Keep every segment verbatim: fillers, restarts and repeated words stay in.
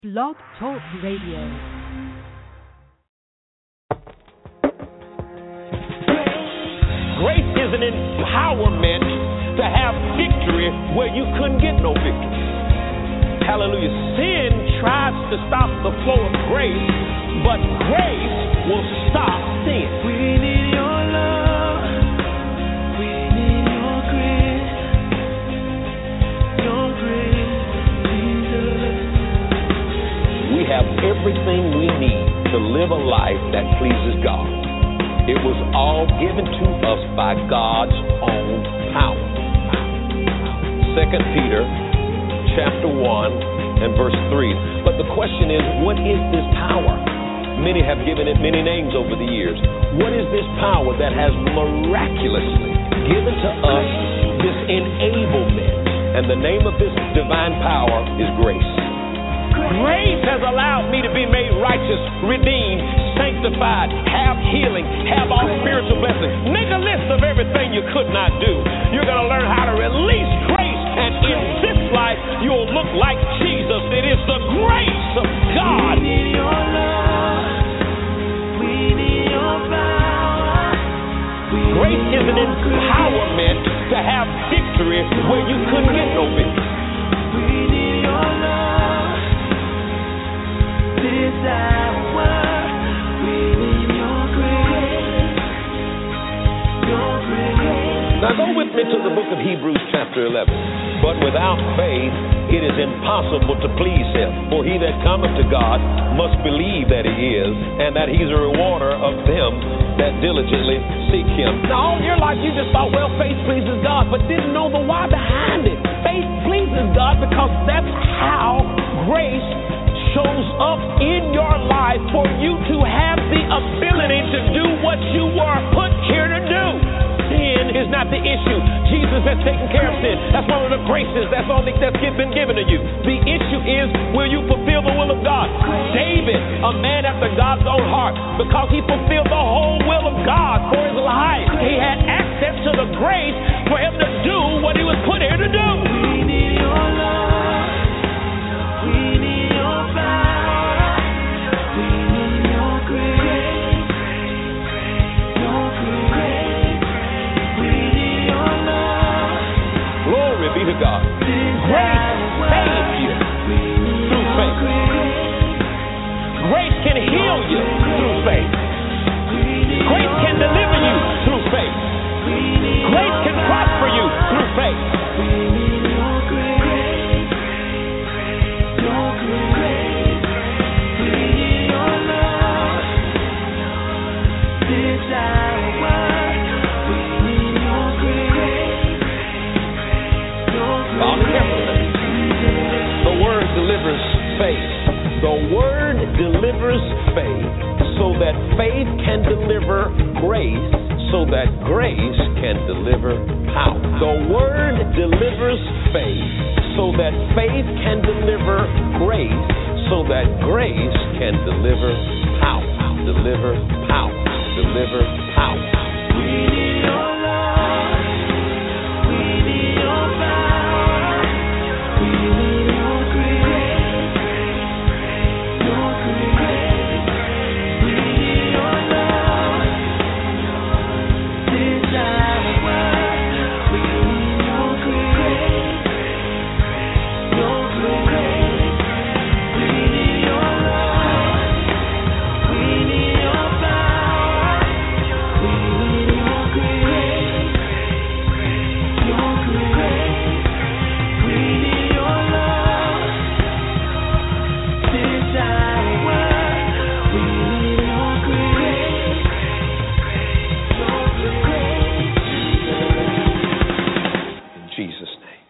Blog Talk Radio. Grace is an empowerment to have victory where you couldn't get no victory. Hallelujah. Sin tries to stop the flow of grace, but grace will stop sin. We need your love. We need your grace. Your grace, Jesus. We have everything we need to live a life that pleases God. It was all given to us by God's own power. Second Peter chapter one and verse three. But the question is, what is this power? Many have given it many names over the years. What is this power that has miraculously given to us this enablement? And the name of this divine power is grace. Grace has allowed me to be made righteous, redeemed, sanctified, have healing, have all spiritual blessings. Make a list of everything you could not do. You're going to learn how to release grace, and in this life, you'll look like Jesus. It is the grace of God. We need your love. We need your power. We Grace need is an your empowerment to have victory where you couldn't get no victory. We need your love. This hour, we need your grace. Your grace. Now go with me to the book of Hebrews chapter eleven. But without faith it is impossible to please him. For he that cometh to God must believe that he is, and that he's a rewarder of them that diligently seek him. Now all your life you just thought, well, faith pleases God, but didn't know the why behind it. Faith pleases God because that's how grace shows up in your life for you to have the ability to do what you were put here to do. Sin is not the issue. Jesus has taken care of sin. That's one of the graces. That's all that's been given to you. The issue is, will you fulfill the will of God? David, a man after God's own heart, because he fulfilled the whole will of God for his life. He had access to the grace for him to do what he was put here to do. We need your love. We need your power. We need your grace. Your grace. We need your love. Glory be to God. Grace saves you through faith. Grace can heal you through faith. Grace can deliver you through faith. Grace can prosper you through faith. We need your grace. Your grace. We need your love. This hour, we need your grace. Your Follow carefully. The word delivers faith. The word delivers faith so that faith can deliver grace, so that grace can deliver power. The word delivers faith so that faith can deliver grace, so that grace can deliver power. Deliver power. Deliver power. We need your love. We need your power. We need your grace. Your grace. We need your love. This hour, we need your grace. Your grace. We need your love. We need your power. We need your grace. Your grace. We need your love. This hour, we need your grace. Your grace. In Jesus' name.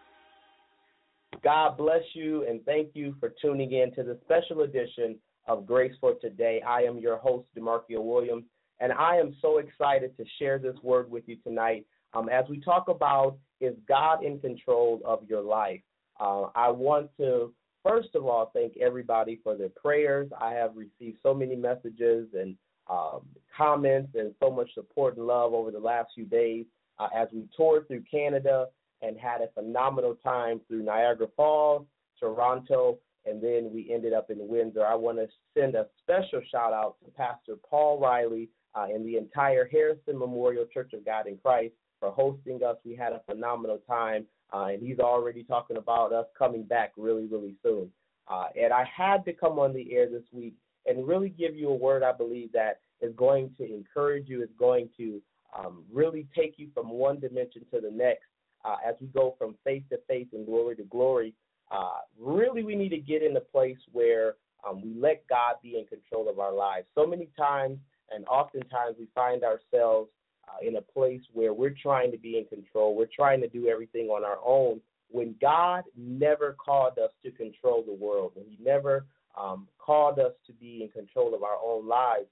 God bless you, and thank you for tuning in to the special edition of Grace for Today. I am your host, DeMarcio Williams, and I am so excited to share this word with you tonight um, as we talk about, is God in control of your life? Uh, I want to, first of all, thank everybody for their prayers. I have received so many messages and um, comments and so much support and love over the last few days uh, as we toured through Canada and had a phenomenal time through Niagara Falls, Toronto, and then we ended up in Windsor. I want to send a special shout-out to Pastor Paul Riley uh, and the entire Harrison Memorial Church of God in Christ for hosting us. We had a phenomenal time, uh, and he's already talking about us coming back really, really soon. Uh, and I had to come on the air this week and really give you a word I believe that is going to encourage you, is going to um, really take you from one dimension to the next uh, as we go from faith to faith and glory to glory. Uh, really, we need to get in a place where um, we let God be in control of our lives. So many times and oftentimes we find ourselves uh, in a place where we're trying to be in control. We're trying to do everything on our own when God never called us to control the world, and he never um, called us to be in control of our own lives.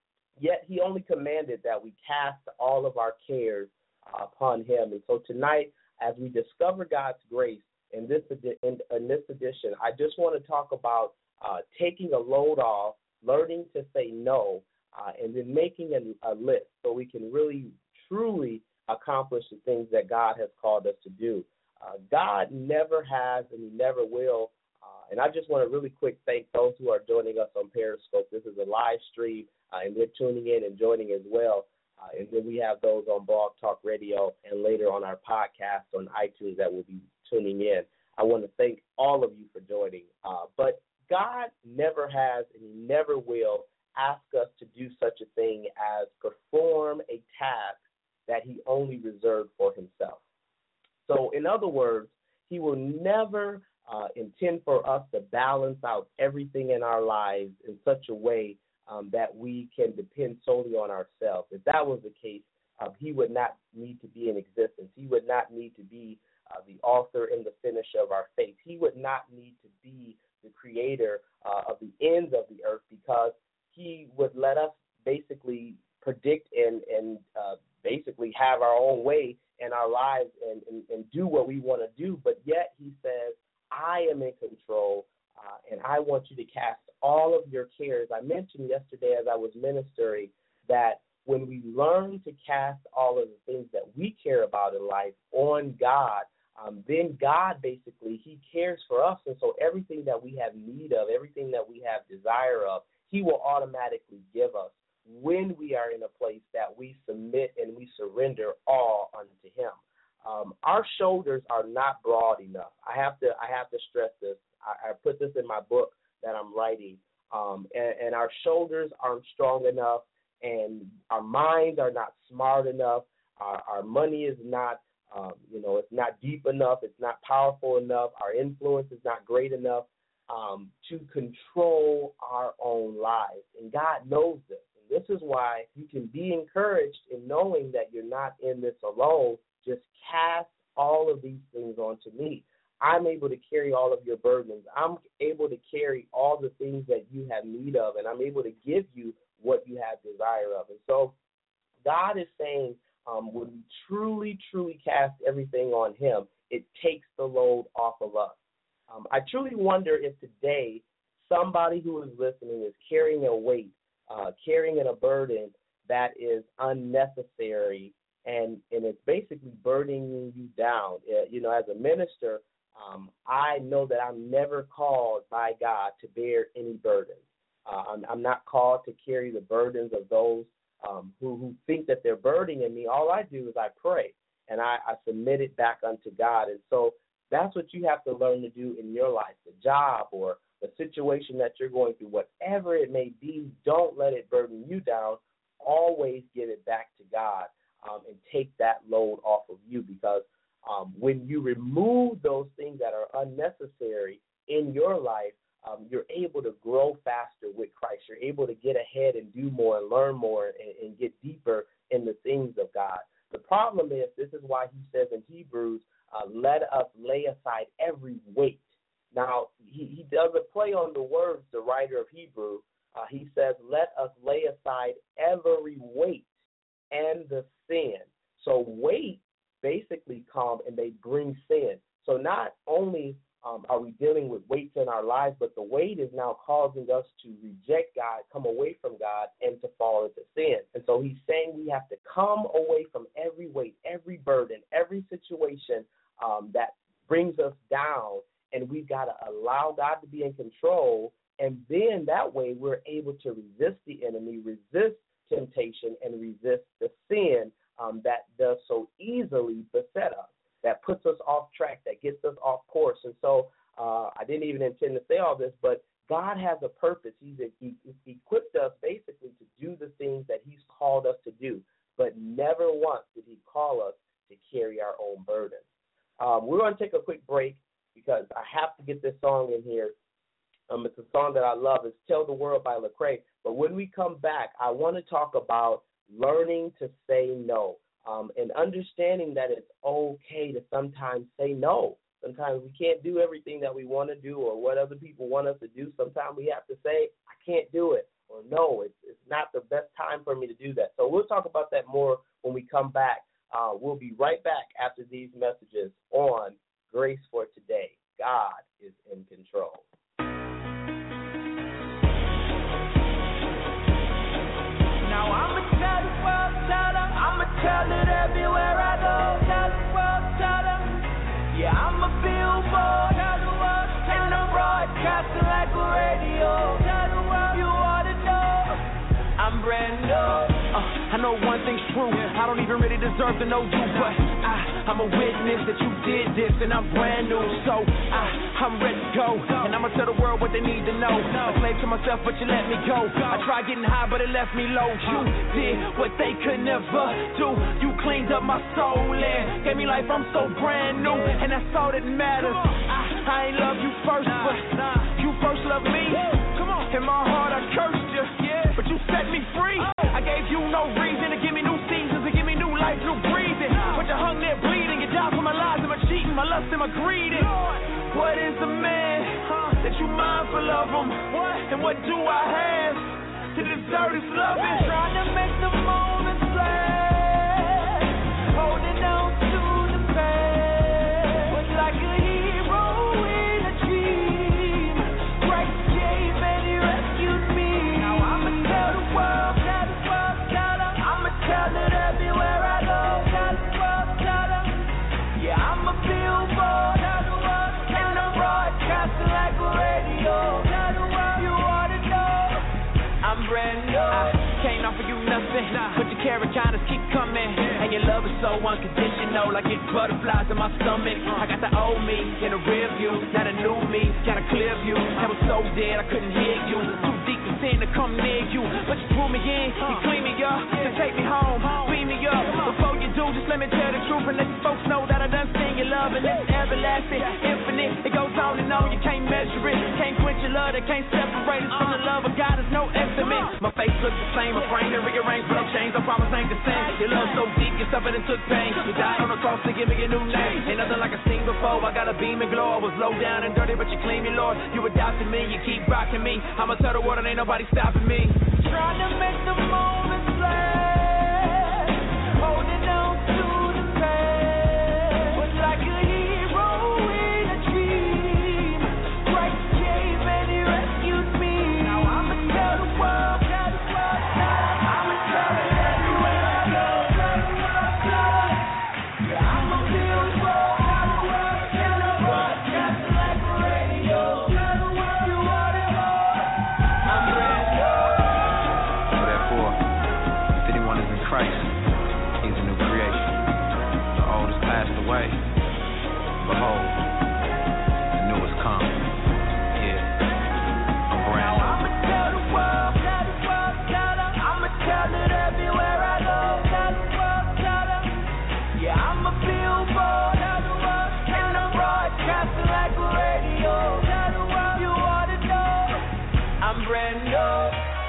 Yet he only commanded that we cast all of our cares uh, upon him. And so tonight, as we discover God's grace in this, edi- in, in this edition, I just want to talk about uh, taking a load off, learning to say no, uh, and then making a, a list so we can really, truly accomplish the things that God has called us to do. Uh, God never has and he never will. Uh, and I just want to really quick thank those who are joining us on Periscope. This is a live stream, uh, and they're tuning in and joining as well. Uh, and then we have those on Blog Talk Radio and later on our podcast on iTunes that will be tuning in. I want to thank all of you for joining. Uh, but God never has and he never will ask us to do such a thing as perform a task that he only reserved for himself. So in other words, he will never uh, intend for us to balance out everything in our lives in such a way um, that we can depend solely on ourselves. If that was the case, uh, he would not need to be in existence. He would not need to be uh, the author and the finisher of our faith. He would not need to be the creator uh, of the ends of the earth, because he would let us basically predict and, and uh, basically have our own way in our lives and, and, and do what we want to do. But yet he says, I am in control, uh, and I want you to cast all of your cares. I mentioned yesterday as I was ministering that when we learn to cast all of the things that we care about in life on God, um, then God basically, he cares for us. And so everything that we have need of, everything that we have desire of, he will automatically give us when we are in a place that we submit and we surrender all unto him. Um, our shoulders are not broad enough. I have to I have to stress this. I, I put this in my book that I'm writing. Um, and, and our shoulders aren't strong enough, and our minds are not smart enough. Our, our money is not, um, you know, it's not deep enough. It's not powerful enough. Our influence is not great enough um, to control our own lives. And God knows this. And this is why you can be encouraged in knowing that you're not in this alone. Just cast all of these things onto me. I'm able to carry all of your burdens. I'm able to carry all the things that you have need of, and I'm able to give you what you have desire of. And so God is saying um, when we truly, truly cast everything on him, it takes the load off of us. Um, I truly wonder if today somebody who is listening is carrying a weight, uh, carrying a burden that is unnecessary, and, and it's basically burdening you down. Uh, you know, as a minister, um, I know that I'm never called by God to bear any burdens. Uh, I'm, I'm not called to carry the burdens of those um, who, who think that they're burdening me. All I do is I pray, and I, I submit it back unto God. And so that's what you have to learn to do in your life, the job or the situation that you're going through, whatever it may be. Don't let it burden you down. Always give it back to God. Um, and take that load off of you, because um, when you remove those things that are unnecessary in your life, um, you're able to grow faster with Christ. You're able to get ahead and do more and learn more and, and get deeper in the things of God. The problem is, this is why he says in Hebrews, uh, let us lay aside every weight. Now, he, he does a play on the words, the writer of Hebrews. Uh, he says, let us lay aside every weight and the sin. So weight basically come and they bring sin. So not only um, are we dealing with weights in our lives, but the weight is now causing us to reject God, come away from God, and to fall into sin. And so he's saying we have to come away from every weight, every burden, every situation um, that brings us down, and we've got to allow God to be in control, and then that way we're able to resist the enemy, resist temptation, and resist the sin um, that does so easily beset us, that puts us off track, that gets us off course. And so uh, I didn't even intend to say all this, but God has a purpose. He's he, he equipped us basically to do the things that he's called us to do, but never once did he call us to carry our own burdens. Um, we're going to take a quick break because I have to get this song in here. Um, it's a song that I love. It's Tell the World by Lecrae. But when we come back, I want to talk about learning to say no um, and understanding that it's okay to sometimes say no. Sometimes we can't do everything that we want to do or what other people want us to do. Sometimes we have to say, I can't do it, or no, it's, it's not the best time for me to do that. So we'll talk about that more when we come back. Uh, we'll be right back after these messages on Grace for Today. God is in control. Now I'ma tell the world, tell them, I'ma tell it everywhere I go. Tell the world, tell them, yeah, I'm a billboard. Tell the world, and I'm broadcasting like a radio. Tell the world you ought to know, I'm brand new. Uh, I know one thing's true, I don't even really deserve to know you, but I, I'm a witness that you did this, and I'm brand new, so I, I'm ready to go, and I'ma tell the world what they need to know. A slave to myself, but you let me go. I tried getting high, but it left me low. You did what they could never do. You cleaned up my soul and gave me life. I'm so brand new, and that's all that matters. I, I ain't love you first, but you first loved me. In my heart, I cursed you, but you set me free. I gave you no reason to give me new seasons, to give me new life, new breathing. But you hung there bleeding, you died for my lies and my cheating, my lust and my greed. What is a man that you mindful of him? And what do I have to deserve this love? Trying to make the moments last, holding on to the past, but like a hero in a dream. Christ came and he rescued me. Now I'ma tell the world, tell the world, tell them, I'ma tell it everywhere I go. Tell the world, tell them, yeah, I'm a billboard. Tell the world, and I'm broadcasting like a radio. Tell the world you ought to know, I'm brand new. I can't offer you nothing, but your carrot kindness keep coming, and your love is so unconditional, like it's butterflies in my stomach. I got the old me in the rear view, now the new me got a clear view. I was so dead I couldn't hear you, too deep to sin to come near you, but you pull me in, you clean me up, to take me home, beam me up. Before you do, just let me tell the truth and let you folks know that I done seen your love, and it's everlasting, infinite. It goes on and on, you can't measure it, can't quench your love, that can't separate us from the love of God. There's no estimate. My face looks the same, my frame to rearrange, but I'm changed. I promise I ain't the same. Your love so deep, you suffered and took pain. You died on the cross to give me a new name. Ain't nothing like I seen before. I got a beam and glow. I was low down and dirty, but you clean me, Lord. You adopted me, you keep rocking me. I'ma tell the world and ain't nobody stopping me. Trying to make the moments last, holding on to the past, but like a hero in a dream. Christ came and he rescued me. Now I'ma tell the world, tell the world, I'ma tell it everywhere I go. Tell the world, tell it. Yeah, I'm a billboard. Tell the world, tell the world, broadcasting like a radio. Tell the world you ought to know, I'm brand new. So therefore, if anyone is in Christ, he's a new creation. The old has passed away. Behold, the new has come. Yeah, I'm brand new. I'ma tell the world, tell the world, tell them, I'ma tell it everywhere I go. Tell the world, tell them, yeah, I'm a billboard. Tell the world, and I'm broadcasting like a radio. Tell the world you ought to know, I'm brand new.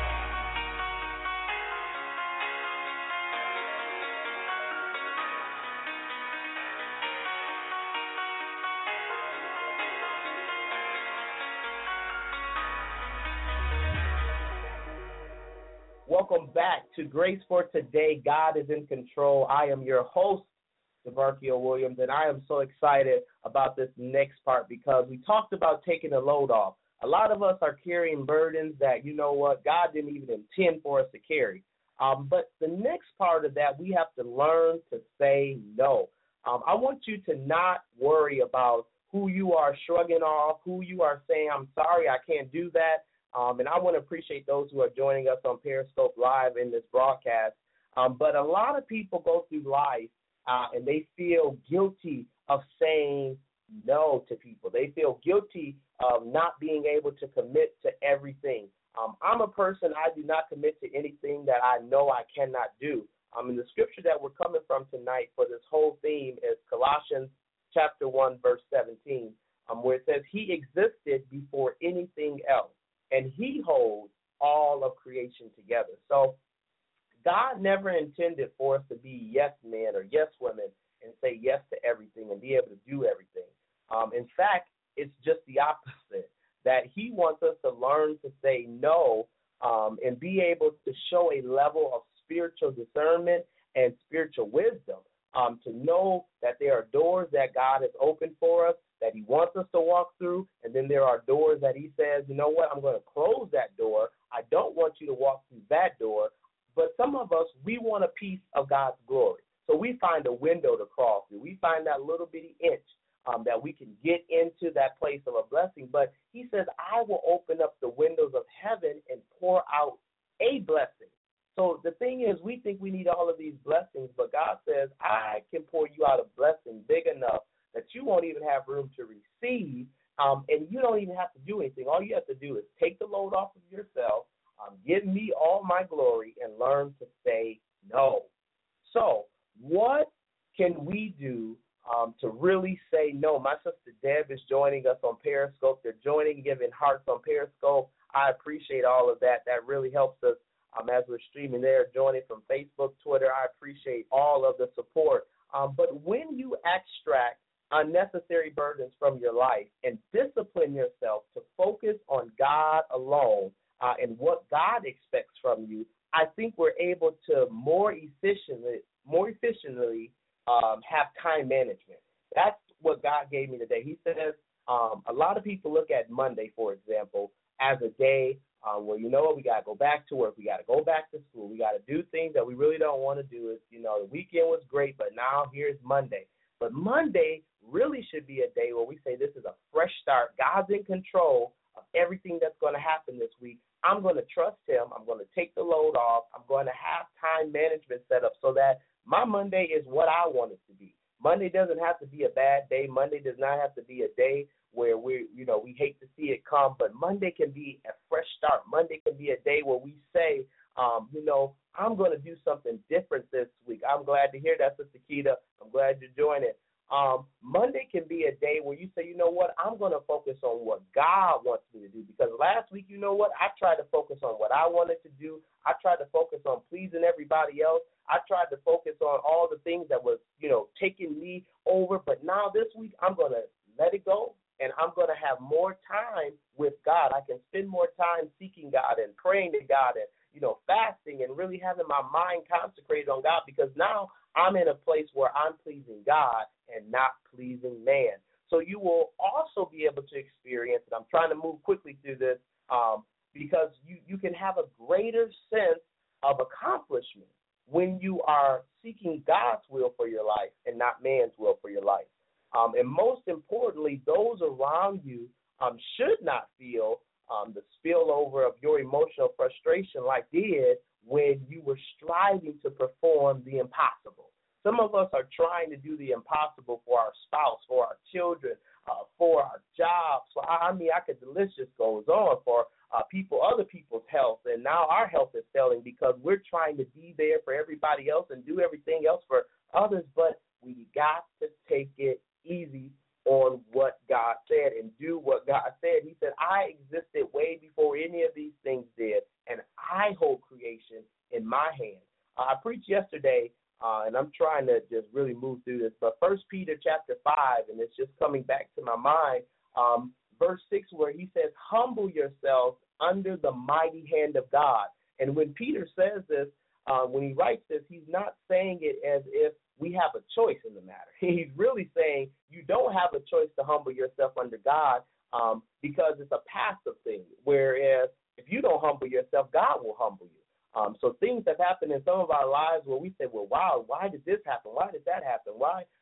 Welcome back to Grace for Today. God is in control. I am your host, DeMarquio Williams, and I am so excited about this next part because we talked about taking the load off. A lot of us are carrying burdens that, you know what, God didn't even intend for us to carry. Um, but the next part of that, we have to learn to say no. Um, I want you to not worry about who you are shrugging off, who you are saying, I'm sorry, I can't do that. Um, and I want to appreciate those who are joining us on Periscope Live in this broadcast. Um, but a lot of people go through life uh, and they feel guilty of saying no to people. They feel guilty of not being able to commit to everything. Um, I'm a person, I do not commit to anything that I know I cannot do. Um, and the scripture that we're coming from tonight for this whole theme is Colossians chapter one, verse seventeen, um, where it says, he existed before anything else, and he holds all of creation together. So God never intended for us to be yes men or yes women and say yes to everything and be able to do everything. Um, in fact, it's just the opposite, that he wants us to learn to say no um, and be able to show a level of spiritual discernment and spiritual wisdom, um, to know that there are doors that God has opened for us that he wants us to walk through, and then there are doors that he says, you know what, I'm going to close that door. I don't want you to walk through that door. But some of us, we want a piece of God's glory. So we find a window to crawl through. We find that little bitty inch um, that we can get into that place of a blessing. But he says, I will open up the windows of heaven and pour out a blessing. So the thing is, we think we need all of these blessings, but God says, I can pour you out a blessing big enough that you won't even have room to receive, um, and you don't even have to do anything. All you have to do is take the load off of yourself, um, give me all my glory, and learn to say no. So what can we do um, to really say no? My sister Deb is joining us on Periscope. They're joining, giving hearts on Periscope. I appreciate all of that. That really helps us um, as we're streaming there, joining from Facebook, Twitter. I appreciate all of the support. Um, but when you extract unnecessary burdens from your life and discipline yourself to focus on God alone uh, and what God expects from you, I think we're able to more efficiently, more efficiently um, have time management. That's what God gave me today. He says um, a lot of people look at Monday, for example, as a day um, where, you know what, we got to go back to work. We got to go back to school. We got to do things that we really don't want to do. It's, you know, the weekend was great, but now here's Monday. But Monday really should be a day where we say this is a fresh start. God's in control of everything that's going to happen this week. I'm going to trust him. I'm going to take the load off. I'm going to have time management set up so that my Monday is what I want it to be. Monday doesn't have to be a bad day. Monday does not have to be a day where we, you know, we hate to see it come. But Monday can be a fresh start. Monday can be a day where we say, um, you know, I'm going to do something different this week. I'm glad to hear that, Sister Keita. I'm glad you're joining. Um, Monday can be a day where you say, you know what, I'm going to focus on what God wants me to do. Because last week, you know what, I tried to focus on what I wanted to do. I tried to focus on pleasing everybody else. I tried to focus on all the things that was, you know, taking me over. But now this week, I'm going to let it go, and I'm going to have more time with God. I can spend more time seeking God and praying to God and, you know, fasting and really having my mind consecrated on God, because now I'm in a place where I'm pleasing God and not pleasing man. So you will also be able to experience, and I'm trying to move quickly through this, um, because you, you can have a greater sense of accomplishment when you are seeking God's will for your life and not man's will for your life. Um, and most importantly, those around you um, should not feel um, the spillover of your emotional frustration like did when you were striving to perform the impossible. Some of us are trying to do the impossible for our spouse, for our children, uh, for our jobs. So, I mean, I could, the list just goes on for uh, people, other people's health, and now our health is failing because we're trying to be there for everybody else and do everything else for others, but we got to take it easy on what God said and do what God said. He said, I existed way before any of these things did, and I hold creation in my hand. Uh, I preached yesterday, uh, and I'm trying to just really move through this, but First Peter chapter five, and it's just coming back to my mind, um, verse six, where he says, humble yourselves under the mighty hand of God. And when Peter says this, uh, when he writes this, he's not saying it as if we have a choice in the matter. He's really saying you don't have a choice to humble yourself under God um, because it's a passive thing, whereas if you don't humble yourself, God will humble you. Um, so things have happened in some of our lives where we say, well, wow, why did this happen? Why did that happen? Why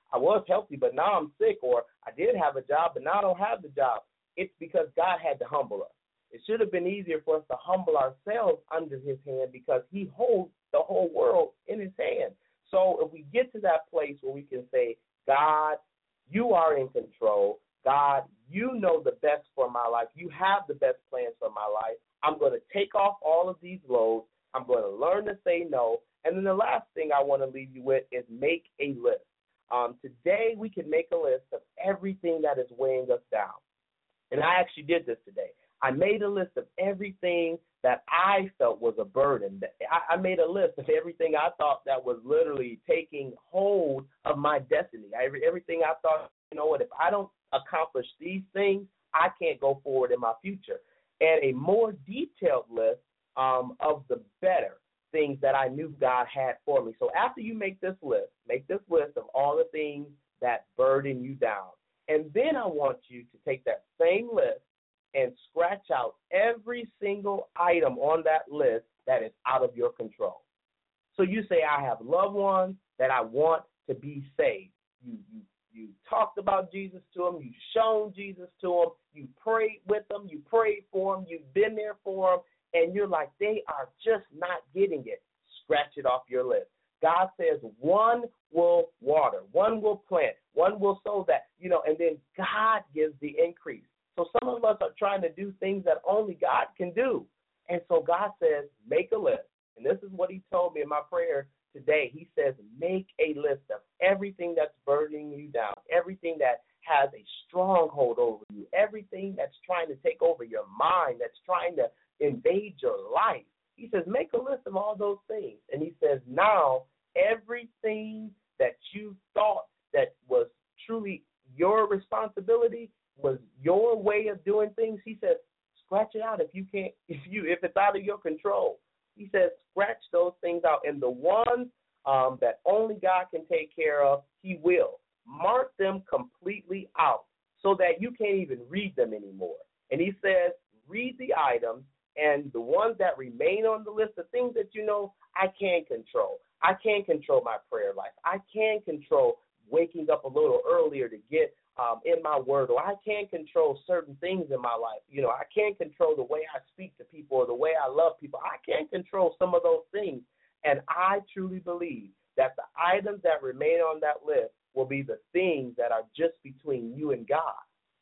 I was healthy, but now I'm sick, or I did have a job, but now I don't have the job. It's because God had to humble us. It should have been easier for us to humble ourselves under his hand because he holds the whole world in his hand. So if we get to that place where we can say, God, you are in control. God, you know the best for my life. You have the best plans for my life. I'm going to take off all of these loads. I'm going to learn to say no. And then the last thing I want to leave you with is make a list. Um, today we can make a list of everything that is weighing us down. And I actually did this today. I made a list of everything that I felt was a burden. I, I made a list of everything I thought that was literally taking hold of my destiny. I, everything I thought, you know what, if I don't accomplish these things, I can't go forward in my future. And a more detailed list um, of the better things that I knew God had for me. So after you make this list, make this list of all the things that burden you down. And then I want you to take that same list and scratch out every single item on that list that is out of your control. So you say, I have loved ones that I want to be saved. You, you, you talked about Jesus to them. You've shown Jesus to them. You prayed with them. You prayed for them. You've been there for them. And you're like, they are just not getting it. Scratch it off your list. God says one will water, one will plant, one will sow that, you know, and then God gives the increase. So some of us are trying to do things that only God can do. And so God says, make a list. And this is what he told me in my prayer today. He says, make a list of everything that's burdening you down, everything that has a stronghold over you, everything that's trying to take over your mind, that's trying to invade your life. He says, make a list of all those things. And he says, now everything that you thought that was truly your responsibility, was your way of doing things, he says, scratch it out if you can't, if you if it's out of your control. He says, scratch those things out. And the ones um, that only God can take care of, he will. Mark them completely out so that you can't even read them anymore. And he says, read the items, and the ones that remain on the list, the things that you know I can control. I can control my prayer life. I can control waking up a little earlier to get um, in my word, or I can control certain things in my life. You know, I can control the way I speak to people or the way I love people. I can control some of those things. And I truly believe that the items that remain on that list will be the things that are just between you and God.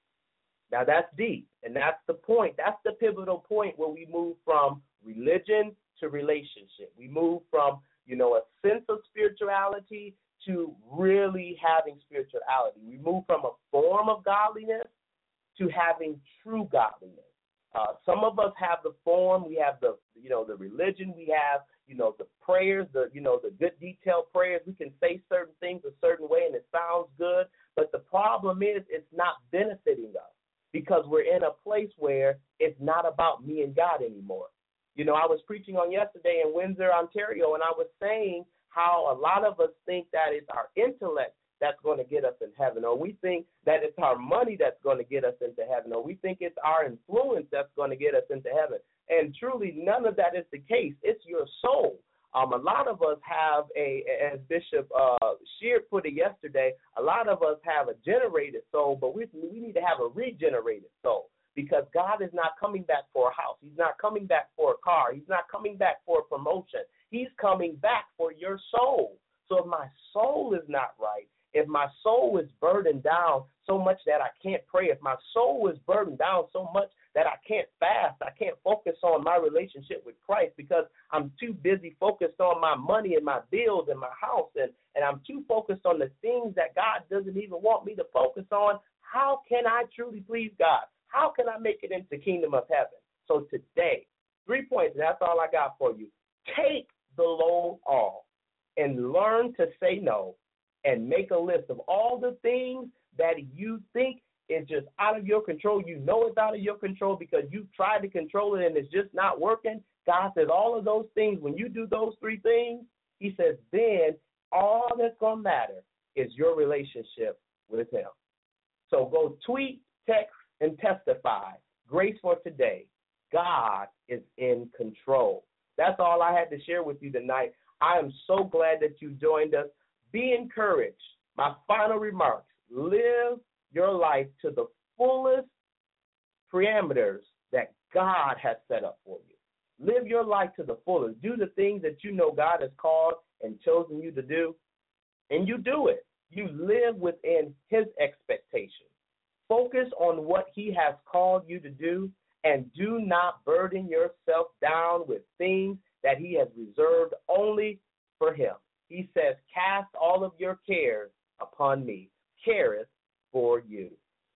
Now, that's deep, and that's the point. That's the pivotal point where we move from religion to relationship. We move from, you know, a sense of spirituality to really having spirituality. We move from a form of godliness to having true godliness. Uh, some of us have the form, we have the, you know, the religion, we have, you know, the prayers, the, you know, the good detailed prayers. We can say certain things a certain way and it sounds good, but the problem is it's not benefiting us because we're in a place where it's not about me and God anymore. You know, I was preaching on yesterday in Windsor, Ontario, and I was saying how a lot of us think that it's our intellect that's going to get us in heaven, or we think that it's our money that's going to get us into heaven, or we think it's our influence that's going to get us into heaven. And truly, none of that is the case. It's your soul. Um, a lot of us have a, as Bishop uh, Shear put it yesterday, a lot of us have a generated soul, but we we need to have a regenerated soul. Because God is not coming back for a house. He's not coming back for a car. He's not coming back for a promotion. He's coming back for your soul. So if my soul is not right, if my soul is burdened down so much that I can't pray, if my soul is burdened down so much that I can't fast, I can't focus on my relationship with Christ because I'm too busy focused on my money and my bills and my house, and, and I'm too focused on the things that God doesn't even want me to focus on, how can I truly please God? How can I make it into the kingdom of heaven? So today, three points, and that's all I got for you. Take the load off and learn to say no and make a list of all the things that you think is just out of your control. You know it's out of your control because you've tried to control it and it's just not working. God says all of those things, when you do those three things, he says then all that's going to matter is your relationship with him. So go tweet, text, and testify. Grace for today. God is in control. That's all I had to share with you tonight. I am so glad that you joined us. Be encouraged. My final remarks, live your life to the fullest parameters that God has set up for you. Live your life to the fullest. Do the things that you know God has called and chosen you to do, and you do it. You live within his expectations. Focus on what he has called you to do, and do not burden yourself down with things that he has reserved only for him. He says, cast all of your cares upon me, careth for you.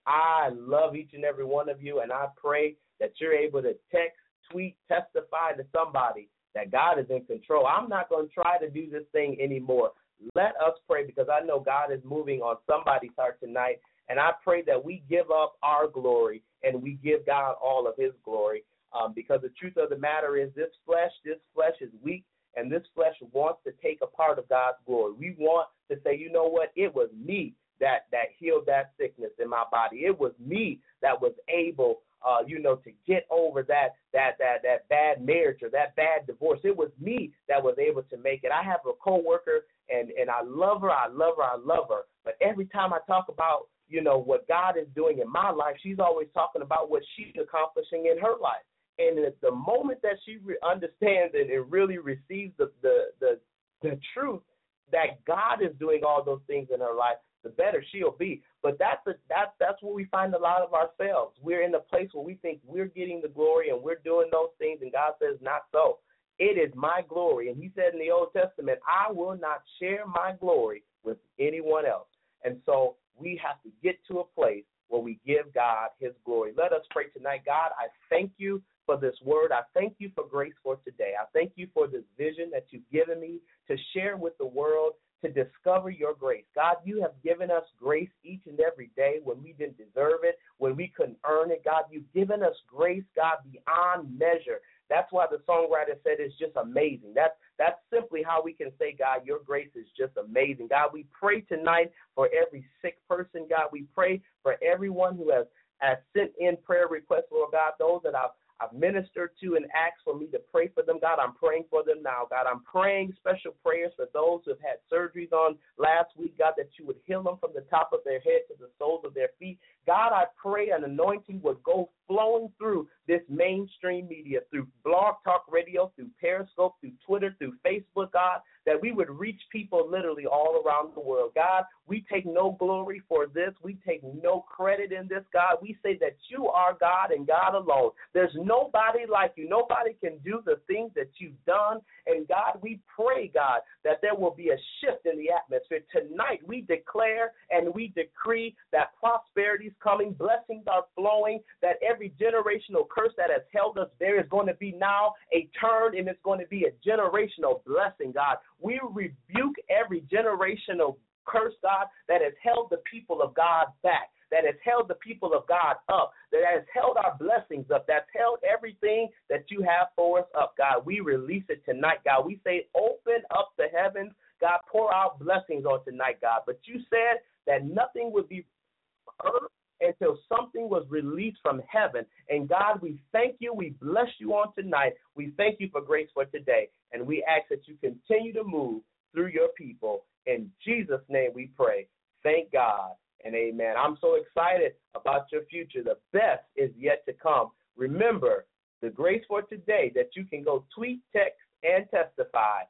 I love each and every one of you, and I pray that you're able to text, tweet, testify to somebody that God is in control. I'm not going to try to do this thing anymore. Let us pray, because I know God is moving on somebody's heart tonight, and I pray that we give up our glory and we give God all of his glory, um, because the truth of the matter is this flesh, this flesh is weak, and this flesh wants to take a part of God's glory. We want to say, you know what, it was me that, that healed that sickness in my body. It was me that was able Uh, you know, to get over that that that that bad marriage or that bad divorce. It was me that was able to make it. I have a coworker, and and I love her, I love her, I love her. But every time I talk about, you know, what God is doing in my life, she's always talking about what she's accomplishing in her life. And at the moment that she re- understands and, and really receives the, the the the truth that God is doing all those things in her life, the better she'll be. But that's a, that's that's where we find a lot of ourselves. We're in a place where we think we're getting the glory and we're doing those things, and God says, not so. It is my glory. And he said in the Old Testament, I will not share my glory with anyone else. And so we have to get to a place where we give God his glory. Let us pray tonight. God, I thank you for this word. I thank you for grace for today. I thank you for this vision that you've given me to share with the world, to discover your grace. God, you have given us grace each and every day when we didn't deserve it, when we couldn't earn it. God, you've given us grace, God, beyond measure. That's why the songwriter said it's just amazing. That's, that's simply how we can say, God, your grace is just amazing. God, we pray tonight for every sick person. God, we pray for everyone who has, has sent in prayer requests, Lord God, those that I've I've ministered to and asked for me to pray for them. God, I'm praying for them now. God, I'm praying special prayers for those who have had surgeries on last week, God, that you would heal them from the top of their head to the soles of their feet. God, I pray an anointing would go flowing through this mainstream media, through Blog Talk Radio, through Periscope, through Twitter, through Facebook, God, that we would reach people literally all around the world. God, we take no glory for this. We take no credit in this, God. We say that you are God and God alone. There's nobody like you. Nobody can do the things that you've done. And, God, we pray, God, that there will be a shift in the atmosphere. Tonight we declare and we decree that prosperity is coming, blessings are flowing, that every generational curse that has held us, there is going to be now a turn, and it's going to be a generational blessing, God. We rebuke every generational curse, God, that has held the people of God back, that has held the people of God up, that has held our blessings up, that's held everything that you have for us up, God. We release it tonight, God. We say, open up the heavens, God, pour out blessings on tonight, God. But you said that nothing would be heard until something was released from heaven. And God, we thank you. We bless you on tonight. We thank you for grace for today. And we ask that you continue to move through your people. In Jesus' name we pray. Thank God and amen. I'm so excited about your future. The best is yet to come. Remember the grace for today that you can go tweet, text, and testify.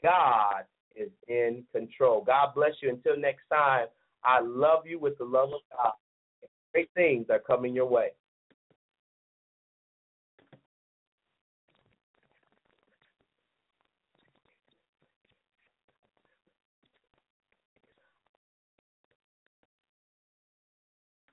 God is in control. God bless you. Until next time, I love you with the love of God. Great things are coming your way.